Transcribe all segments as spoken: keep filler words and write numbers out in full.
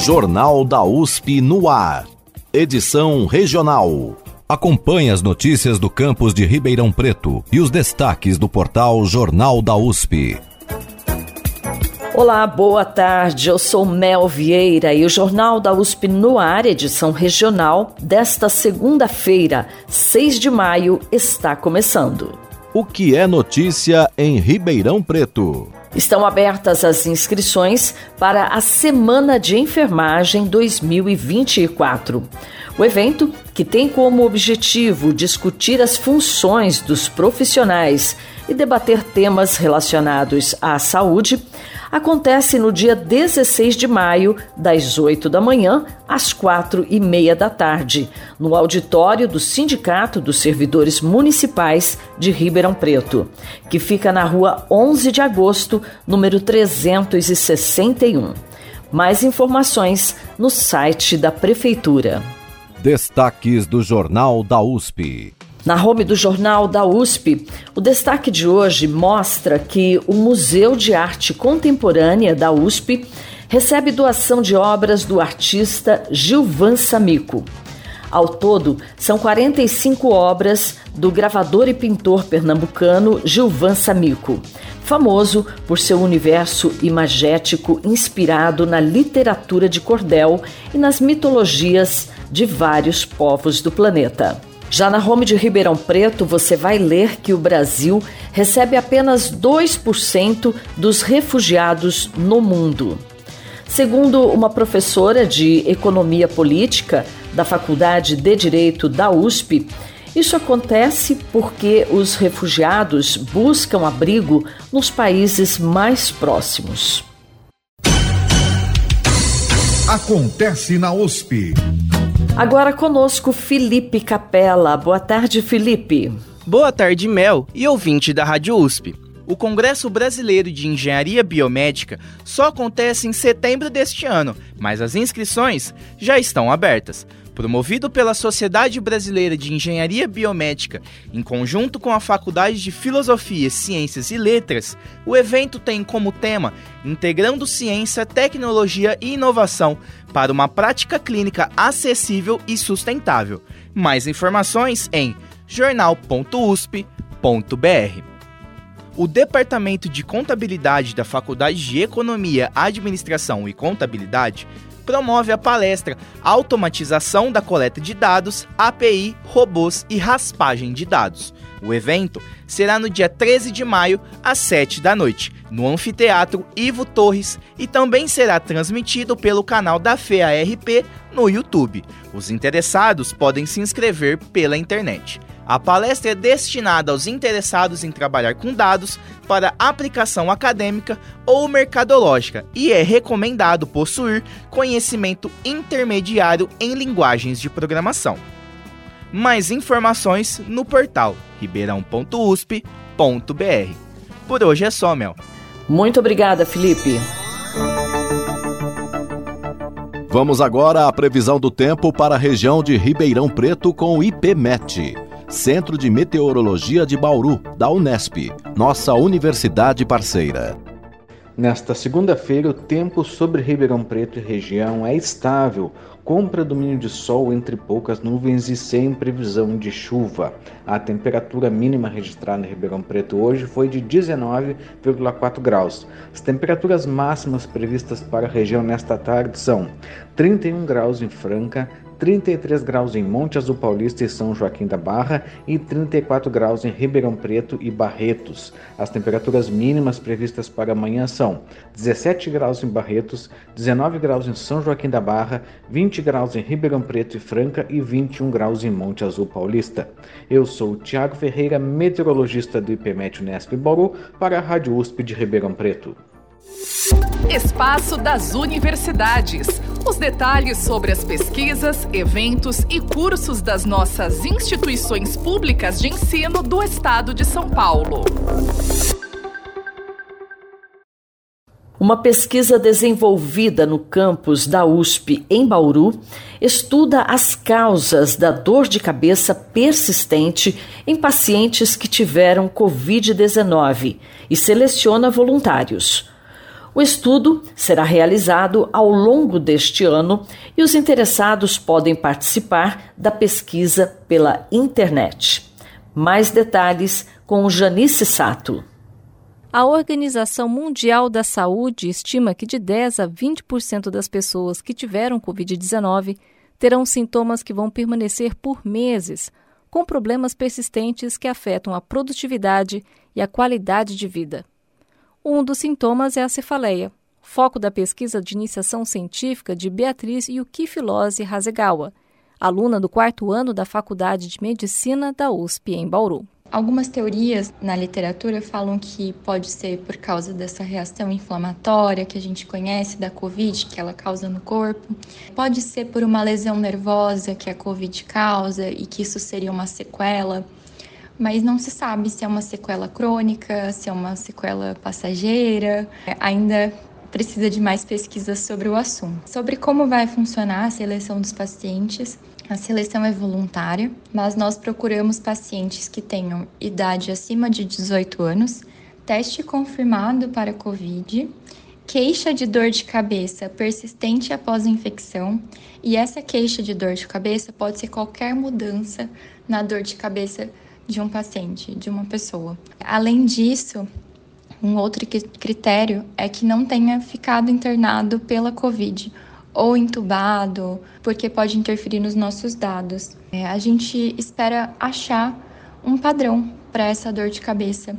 Jornal da U S P no ar. Edição regional. Acompanhe as notícias do campus de Ribeirão Preto e os destaques do portal Jornal da U S P. Olá, boa tarde. Eu sou Mel Vieira e o Jornal da U S P no ar, edição regional, desta segunda-feira, seis de maio, está começando. O que é notícia em Ribeirão Preto? Estão abertas as inscrições para a Semana de Enfermagem dois mil e vinte e quatro. O evento, que tem como objetivo discutir as funções dos profissionais e debater temas relacionados à saúde, acontece no dia dezesseis de maio, das oito da manhã às quatro e meia da tarde, no auditório do Sindicato dos Servidores Municipais de Ribeirão Preto, que fica na rua onze de agosto, número trezentos e sessenta e um. Mais informações no site da Prefeitura. Destaques do Jornal da U S P. Na home do Jornal da U S P, o destaque de hoje mostra que o Museu de Arte Contemporânea da U S P recebe doação de obras do artista Gilvan Samico. Ao todo, são quarenta e cinco obras do gravador e pintor pernambucano Gilvan Samico, famoso por seu universo imagético inspirado na literatura de cordel e nas mitologias de vários povos do planeta. Já na home de Ribeirão Preto, você vai ler que o Brasil recebe apenas dois por cento dos refugiados no mundo. Segundo uma professora de Economia Política da Faculdade de Direito da U S P, isso acontece porque os refugiados buscam abrigo nos países mais próximos. Acontece na U S P. Agora conosco Felipe Capella. Boa tarde, Felipe. Boa tarde, Mel e ouvinte da Rádio U S P. O Congresso Brasileiro de Engenharia Biomédica só acontece em setembro deste ano, mas as inscrições já estão abertas. Promovido pela Sociedade Brasileira de Engenharia Biomédica, em conjunto com a Faculdade de Filosofia, Ciências e Letras, o evento tem como tema Integrando Ciência, Tecnologia e Inovação para uma prática clínica acessível e sustentável. Mais informações em jornal ponto u s p ponto b r. O Departamento de Contabilidade da Faculdade de Economia, Administração e Contabilidade promove a palestra Automatização da Coleta de Dados, A P I, Robôs e Raspagem de Dados. O evento será no dia treze de maio, às sete da noite, no Anfiteatro Ivo Torres e também será transmitido pelo canal da F E A R P no YouTube. Os interessados podem se inscrever pela internet. A palestra é destinada aos interessados em trabalhar com dados para aplicação acadêmica ou mercadológica e é recomendado possuir conhecimento intermediário em linguagens de programação. Mais informações no portal ribeirão ponto u s p ponto b r. Por hoje é só, Mel. Muito obrigada, Felipe. Vamos agora à previsão do tempo para a região de Ribeirão Preto com o IPMET. Centro de Meteorologia de Bauru, da Unesp, nossa universidade parceira. Nesta segunda-feira, o tempo sobre Ribeirão Preto e região é estável, com predomínio de sol entre poucas nuvens e sem previsão de chuva. A temperatura mínima registrada em Ribeirão Preto hoje foi de dezenove vírgula quatro graus. As temperaturas máximas previstas para a região nesta tarde são trinta e um graus em Franca, trinta e três graus em Monte Azul Paulista e São Joaquim da Barra e trinta e quatro graus em Ribeirão Preto e Barretos. As temperaturas mínimas previstas para amanhã são dezessete graus em Barretos, dezenove graus em São Joaquim da Barra, vinte graus em Ribeirão Preto e Franca e vinte e um graus em Monte Azul Paulista. Eu sou o Tiago Ferreira, meteorologista do IPMET Unesp Bauru, para a Rádio U S P de Ribeirão Preto. Espaço das Universidades. Os detalhes sobre as pesquisas, eventos e cursos das nossas instituições públicas de ensino do Estado de São Paulo. Uma pesquisa desenvolvida no campus da U S P em Bauru estuda as causas da dor de cabeça persistente em pacientes que tiveram covid dezenove e seleciona voluntários. O estudo será realizado ao longo deste ano e os interessados podem participar da pesquisa pela internet. Mais detalhes com Janice Sato. A Organização Mundial da Saúde estima que de dez a vinte por cento das pessoas que tiveram covid dezenove terão sintomas que vão permanecer por meses, com problemas persistentes que afetam a produtividade e a qualidade de vida. Um dos sintomas é a cefaleia, foco da pesquisa de iniciação científica de Beatriz Yukifilose Hasegawa, aluna do quarto ano da Faculdade de Medicina da U S P em Bauru. Algumas teorias na literatura falam que pode ser por causa dessa reação inflamatória que a gente conhece da Covid, que ela causa no corpo. Pode ser por uma lesão nervosa que a Covid causa e que isso seria uma sequela. Mas não se sabe se é uma sequela crônica, se é uma sequela passageira. Ainda precisa de mais pesquisas sobre o assunto. Sobre como vai funcionar a seleção dos pacientes. A seleção é voluntária, mas nós procuramos pacientes que tenham idade acima de dezoito anos, teste confirmado para Covid, queixa de dor de cabeça persistente após a infecção, e essa queixa de dor de cabeça pode ser qualquer mudança na dor de cabeça de um paciente, de uma pessoa. Além disso, um outro critério é que não tenha ficado internado pela Covid, ou entubado, porque pode interferir nos nossos dados. É, a gente espera achar um padrão para essa dor de cabeça,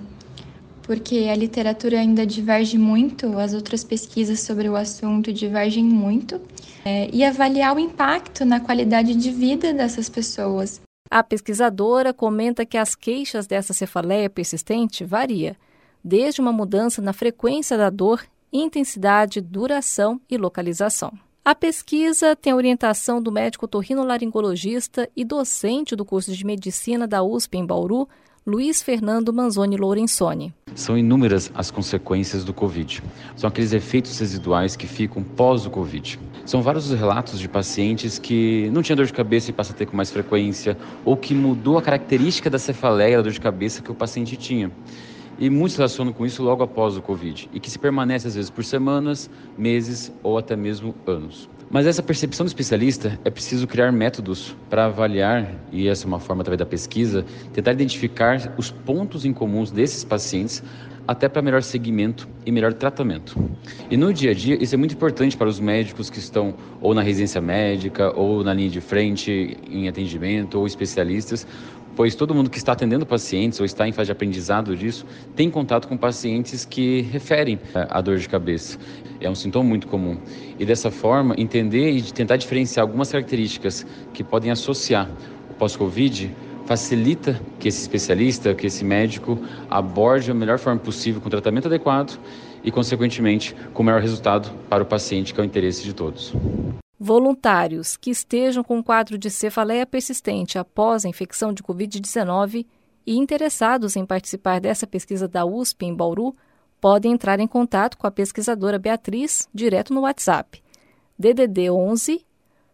porque a literatura ainda diverge muito, as outras pesquisas sobre o assunto divergem muito, é, e avaliar o impacto na qualidade de vida dessas pessoas. A pesquisadora comenta que as queixas dessa cefaleia persistente varia, desde uma mudança na frequência da dor, intensidade, duração e localização. A pesquisa tem a orientação do médico otorrinolaringologista e docente do curso de medicina da U S P em Bauru, Luiz Fernando Manzoni Lourenzoni. São inúmeras as consequências do Covid. São aqueles efeitos residuais que ficam pós o Covid. São vários os relatos de pacientes que não tinham dor de cabeça e passam a ter com mais frequência, ou que mudou a característica da cefaleia, da dor de cabeça que o paciente tinha. E muitos relacionam com isso logo após o Covid, e que se permanece às vezes por semanas, meses ou até mesmo anos. Mas essa percepção do especialista é preciso criar métodos para avaliar, e essa é uma forma através da pesquisa, tentar identificar os pontos em comuns desses pacientes, até para melhor segmento e melhor tratamento. E no dia a dia, isso é muito importante para os médicos que estão ou na residência médica, ou na linha de frente em atendimento, ou especialistas, pois todo mundo que está atendendo pacientes ou está em fase de aprendizado disso tem contato com pacientes que referem a dor de cabeça. É um sintoma muito comum. E dessa forma, entender e tentar diferenciar algumas características que podem associar o pós-Covid facilita que esse especialista, que esse médico aborde da melhor forma possível com o tratamento adequado e, consequentemente, com o melhor resultado para o paciente, que é o interesse de todos. Voluntários que estejam com quadro de cefaleia persistente após a infecção de covid dezenove e interessados em participar dessa pesquisa da U S P em Bauru podem entrar em contato com a pesquisadora Beatriz direto no WhatsApp D D D onze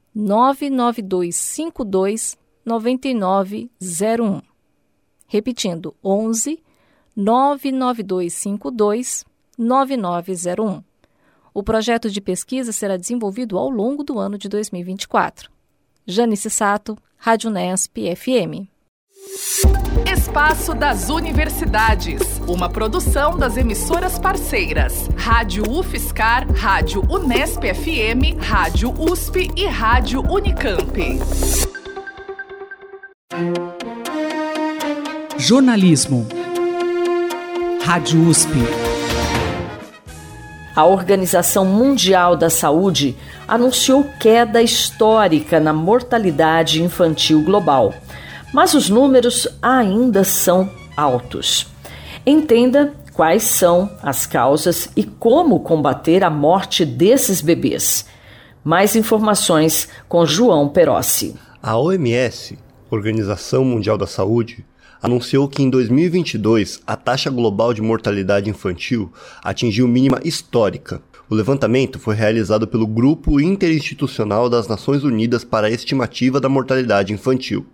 nove nove dois cinco dois nove nove zero um. Repetindo, onze nove nove dois cinco dois nove nove zero um. O projeto de pesquisa será desenvolvido ao longo do ano de dois mil e vinte e quatro. Janice Sato, Rádio Nesp F M. Espaço das Universidades, uma produção das emissoras parceiras, Rádio UFSCar, Rádio Unesp F M, Rádio U S P e Rádio Unicamp. Jornalismo. Rádio U S P. A Organização Mundial da Saúde anunciou queda histórica na mortalidade infantil global, mas os números ainda são altos. Entenda quais são as causas e como combater a morte desses bebês. Mais informações com João Perossi. A O M S, Organização Mundial da Saúde, anunciou que em dois mil e vinte e dois a taxa global de mortalidade infantil atingiu mínima histórica. O levantamento foi realizado pelo Grupo Interinstitucional das Nações Unidas para a Estimativa da Mortalidade Infantil.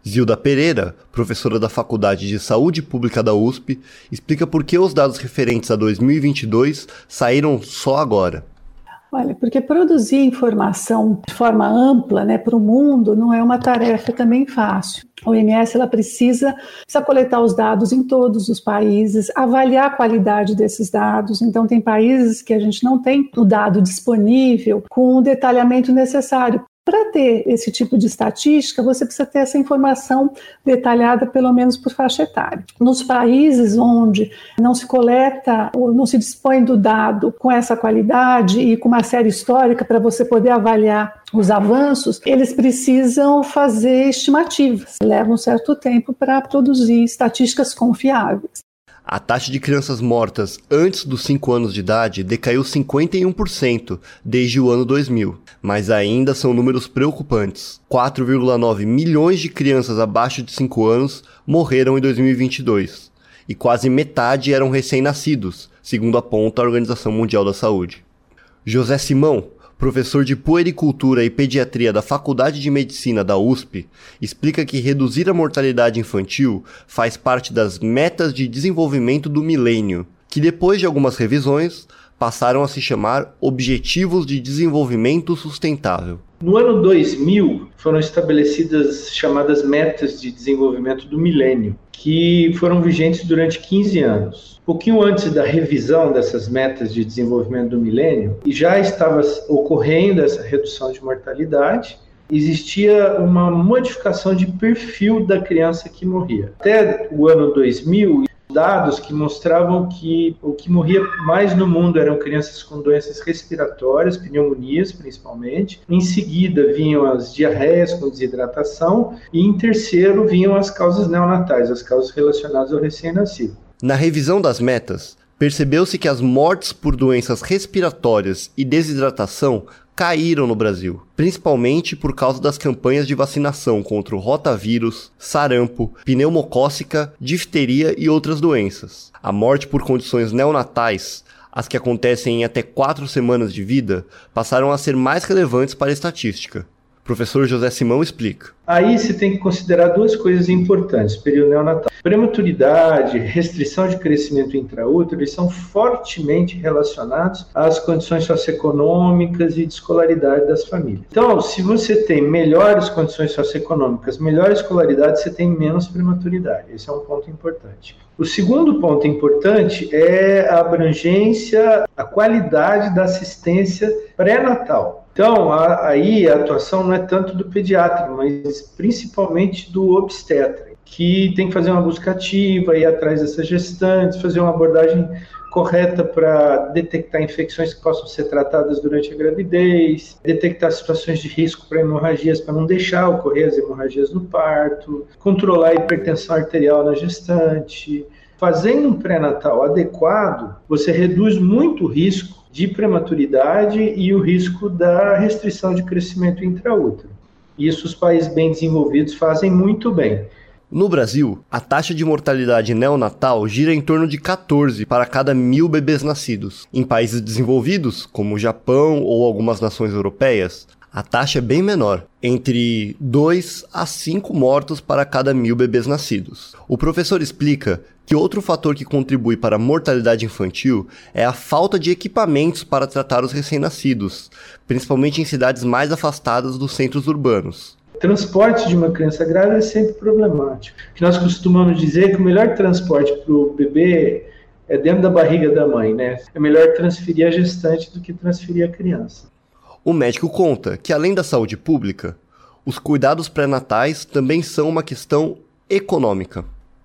Zilda Pereira, professora da Faculdade de Saúde Pública da U S P, explica por que os dados referentes a dois mil e vinte e dois saíram só agora. Olha, porque produzir informação de forma ampla, né, para o mundo não é uma tarefa também fácil. A O M S ela precisa, precisa coletar os dados em todos os países, avaliar a qualidade desses dados. Então, tem países que a gente não tem o dado disponível com o detalhamento necessário. Para ter esse tipo de estatística, você precisa ter essa informação detalhada, pelo menos por faixa etária. Nos países onde não se coleta ou não se dispõe do dado com essa qualidade e com uma série histórica para você poder avaliar os avanços, eles precisam fazer estimativas. Leva um certo tempo para produzir estatísticas confiáveis. A taxa de crianças mortas antes dos cinco anos de idade decaiu cinquenta e um por cento desde o ano dois mil, mas ainda são números preocupantes. quatro vírgula nove milhões de crianças abaixo de cinco anos morreram em dois mil e vinte e dois, e quase metade eram recém-nascidos, segundo aponta a Organização Mundial da Saúde. José Simão, professor de puericultura e pediatria da Faculdade de Medicina da U S P, explica que reduzir a mortalidade infantil faz parte das metas de desenvolvimento do milênio, que depois de algumas revisões passaram a se chamar Objetivos de Desenvolvimento Sustentável. No ano dois mil, foram estabelecidas chamadas metas de desenvolvimento do milênio, que foram vigentes durante quinze anos. Um pouquinho antes da revisão dessas metas de desenvolvimento do milênio, e já estava ocorrendo essa redução de mortalidade, existia uma modificação de perfil da criança que morria. Até o ano dois mil, dados que mostravam que o que morria mais no mundo eram crianças com doenças respiratórias, pneumonias principalmente. Em seguida vinham as diarreias com desidratação e em terceiro vinham as causas neonatais, as causas relacionadas ao recém-nascido. Na revisão das metas, percebeu-se que as mortes por doenças respiratórias e desidratação caíram no Brasil, principalmente por causa das campanhas de vacinação contra o rotavírus, sarampo, pneumocócica, difteria e outras doenças. A morte por condições neonatais, as que acontecem em até quatro semanas de vida, passaram a ser mais relevantes para a estatística. O professor José Simão explica. Aí você tem que considerar duas coisas importantes, período neonatal. Prematuridade, restrição de crescimento intraútero, eles são fortemente relacionados às condições socioeconômicas e de escolaridade das famílias. Então, se você tem melhores condições socioeconômicas, melhor escolaridade, você tem menos prematuridade. Esse é um ponto importante. O segundo ponto importante é a abrangência, a qualidade da assistência pré-natal. Então, a, aí a atuação não é tanto do pediatra, mas principalmente do obstetra, que tem que fazer uma busca ativa, ir atrás dessas gestantes, fazer uma abordagem correta para detectar infecções que possam ser tratadas durante a gravidez, detectar situações de risco para hemorragias, para não deixar ocorrer as hemorragias no parto, controlar a hipertensão arterial na gestante. Fazendo um pré-natal adequado, você reduz muito o risco de prematuridade e o risco da restrição de crescimento intraútero. Isso os países bem desenvolvidos fazem muito bem. No Brasil, a taxa de mortalidade neonatal gira em torno de quatorze para cada mil bebês nascidos. Em países desenvolvidos, como o Japão ou algumas nações europeias, a taxa é bem menor, entre dois a cinco mortos para cada mil bebês nascidos. O professor explica que outro fator que contribui para a mortalidade infantil é a falta de equipamentos para tratar os recém-nascidos, principalmente em cidades mais afastadas dos centros urbanos. O transporte de uma criança grávida é sempre problemático. O que nós costumamos dizer é que o melhor transporte para o bebê é dentro da barriga da mãe, né? É melhor transferir a gestante do que transferir a criança. O médico conta que, além da saúde pública, os cuidados pré-natais também são uma questão econômica.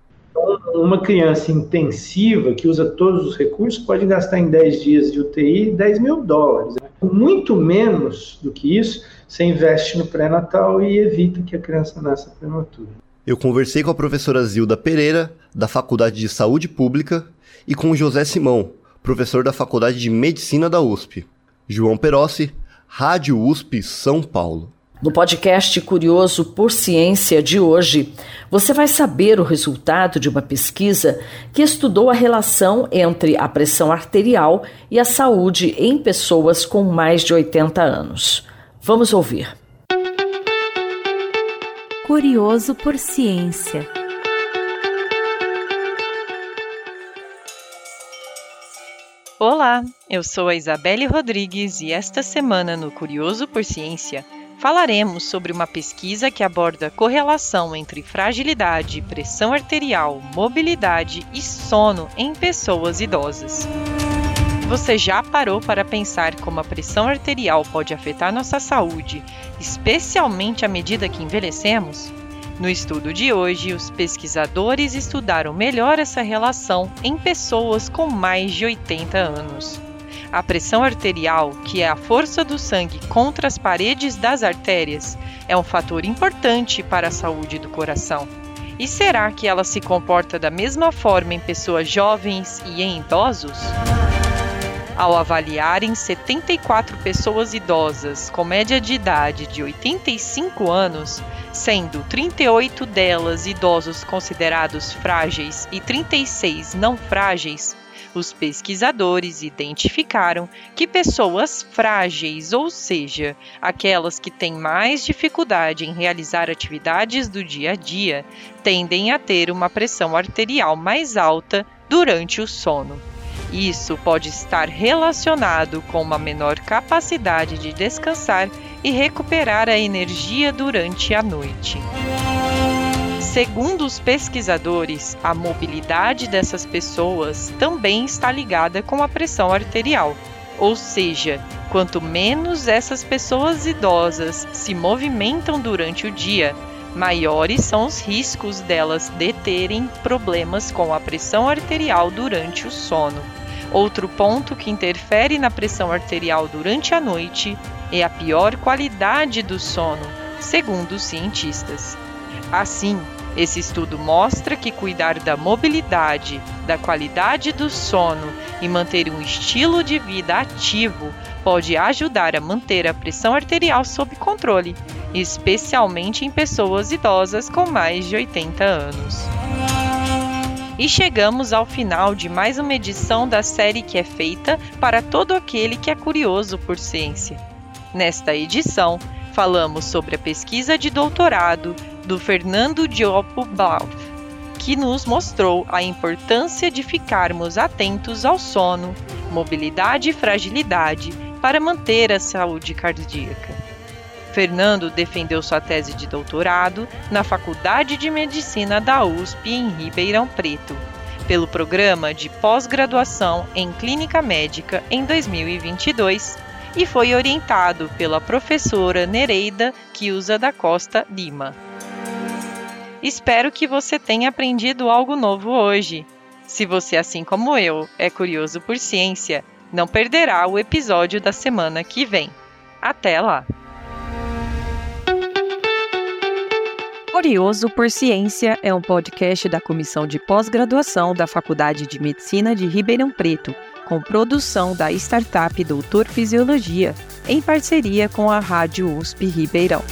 Uma criança intensiva que usa todos os recursos pode gastar em dez dias de U T I dez mil dólares. Muito menos do que isso, você investe no pré-natal e evita que a criança nasça prematura. Eu conversei com a professora Zilda Pereira, da Faculdade de Saúde Pública, e com o José Simão, professor da Faculdade de Medicina da U S P. João Perossi, Rádio U S P São Paulo. No podcast Curioso por Ciência de hoje, você vai saber o resultado de uma pesquisa que estudou a relação entre a pressão arterial e a saúde em pessoas com mais de oitenta anos. Vamos ouvir. Curioso por Ciência. Olá, eu sou a Isabelle Rodrigues e esta semana no Curioso por Ciência falaremos sobre uma pesquisa que aborda a correlação entre fragilidade, pressão arterial, mobilidade e sono em pessoas idosas. Você já parou para pensar como a pressão arterial pode afetar nossa saúde, especialmente à medida que envelhecemos? No estudo de hoje, os pesquisadores estudaram melhor essa relação em pessoas com mais de oitenta anos. A pressão arterial, que é a força do sangue contra as paredes das artérias, é um fator importante para a saúde do coração. E será que ela se comporta da mesma forma em pessoas jovens e em idosos? Ao avaliarem setenta e quatro pessoas idosas com média de idade de oitenta e cinco anos, sendo trinta e oito delas idosos considerados frágeis e trinta e seis não frágeis, os pesquisadores identificaram que pessoas frágeis, ou seja, aquelas que têm mais dificuldade em realizar atividades do dia a dia, tendem a ter uma pressão arterial mais alta durante o sono. Isso pode estar relacionado com uma menor capacidade de descansar e recuperar a energia durante a noite. Segundo os pesquisadores, a mobilidade dessas pessoas também está ligada com a pressão arterial, ou seja, quanto menos essas pessoas idosas se movimentam durante o dia, maiores são os riscos delas de terem problemas com a pressão arterial durante o sono. Outro ponto que interfere na pressão arterial durante a noite é a pior qualidade do sono, segundo os cientistas. Assim, esse estudo mostra que cuidar da mobilidade, da qualidade do sono e manter um estilo de vida ativo pode ajudar a manter a pressão arterial sob controle, especialmente em pessoas idosas com mais de oitenta anos. E chegamos ao final de mais uma edição da série que é feita para todo aquele que é curioso por ciência. Nesta edição, falamos sobre a pesquisa de doutorado do Fernando Diopo Blauf, que nos mostrou a importância de ficarmos atentos ao sono, mobilidade e fragilidade para manter a saúde cardíaca. Fernando defendeu sua tese de doutorado na Faculdade de Medicina da U S P em Ribeirão Preto, pelo programa de pós-graduação em Clínica Médica em dois mil e vinte e dois, e foi orientado pela professora Nereida Kiusa da Costa Lima. Espero que você tenha aprendido algo novo hoje. Se você, assim como eu, é curioso por ciência, não perderá o episódio da semana que vem. Até lá! Curioso por Ciência é um podcast da Comissão de Pós-Graduação da Faculdade de Medicina de Ribeirão Preto, com produção da startup Doutor Fisiologia, em parceria com a Rádio U S P Ribeirão.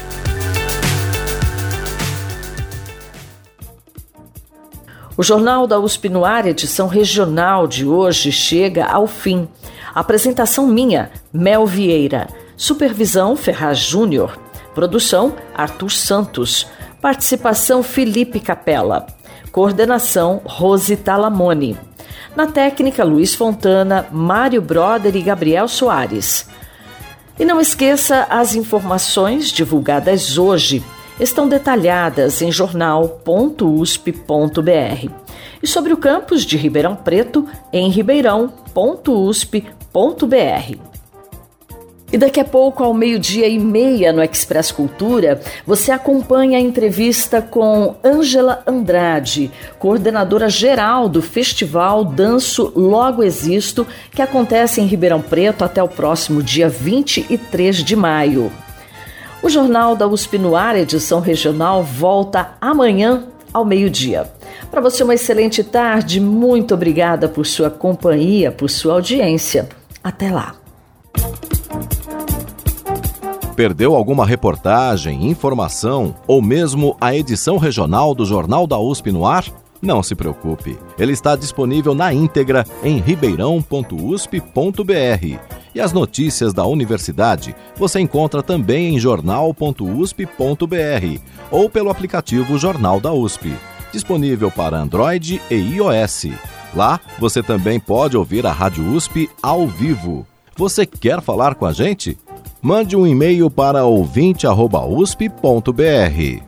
O Jornal da U S P no Ar, edição regional de hoje, chega ao fim. Apresentação minha, Mel Vieira. Supervisão, Ferraz Júnior. Produção, Arthur Santos. Participação, Felipe Capella. Coordenação, Rose Talamone. Na técnica, Luiz Fontana, Mário Broder e Gabriel Soares. E não esqueça, as informações divulgadas hoje estão detalhadas em jornal ponto u s p ponto b r e sobre o campus de Ribeirão Preto em ribeirão ponto u s p ponto b r. E daqui a pouco, ao meio-dia e meia no Express Cultura, você acompanha a entrevista com Ângela Andrade, coordenadora geral do Festival Danço Logo Existo, que acontece em Ribeirão Preto até o próximo dia vinte e três de maio. O Jornal da U S P no Ar, edição regional, volta amanhã ao meio-dia. Para você, uma excelente tarde. Muito obrigada por sua companhia, por sua audiência. Até lá. Perdeu alguma reportagem, informação ou mesmo a edição regional do Jornal da U S P no Ar? Não se preocupe, ele está disponível na íntegra em ribeirão ponto u s p ponto b r E as notícias da universidade você encontra também em jornal ponto u s p ponto b r ou pelo aplicativo Jornal da U S P, disponível para Android e iOS. Lá você também pode ouvir a Rádio U S P ao vivo. Você quer falar com a gente? Mande um e-mail para ouvinte arroba u s p ponto b r.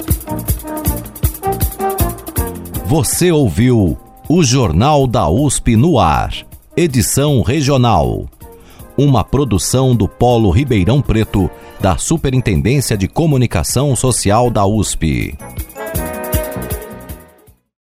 Você ouviu o Jornal da U S P no ar, edição regional. Uma produção do Polo Ribeirão Preto, da Superintendência de Comunicação Social da U S P.